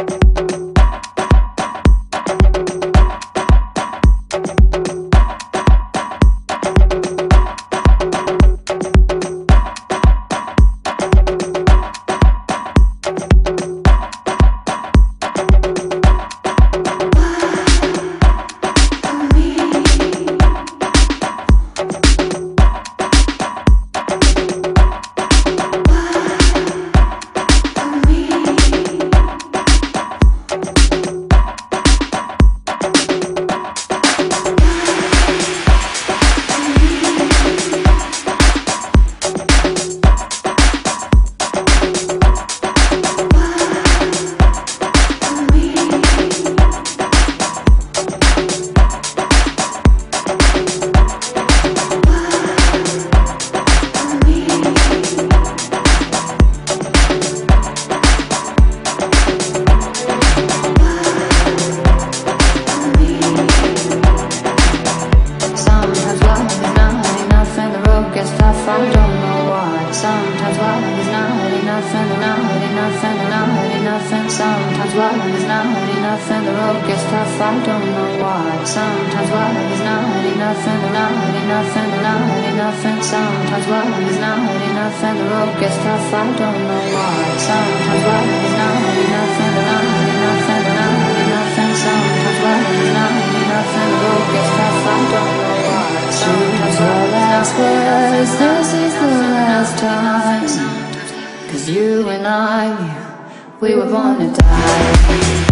Sometimes love is not enough and the road gets tough, I don't know why. Sometimes love is not enough and not enough and not enough and sometimes love is not enough and the road gets tough, I don't know why. Sometimes love is not enough and not enough and not enough and sometimes love is not enough and the road gets tough, I don't know why. Sometimes love last words, this is the last time. 'Cause you and I, we were born to die.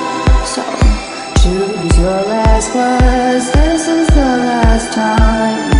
Your last words, this is the last time.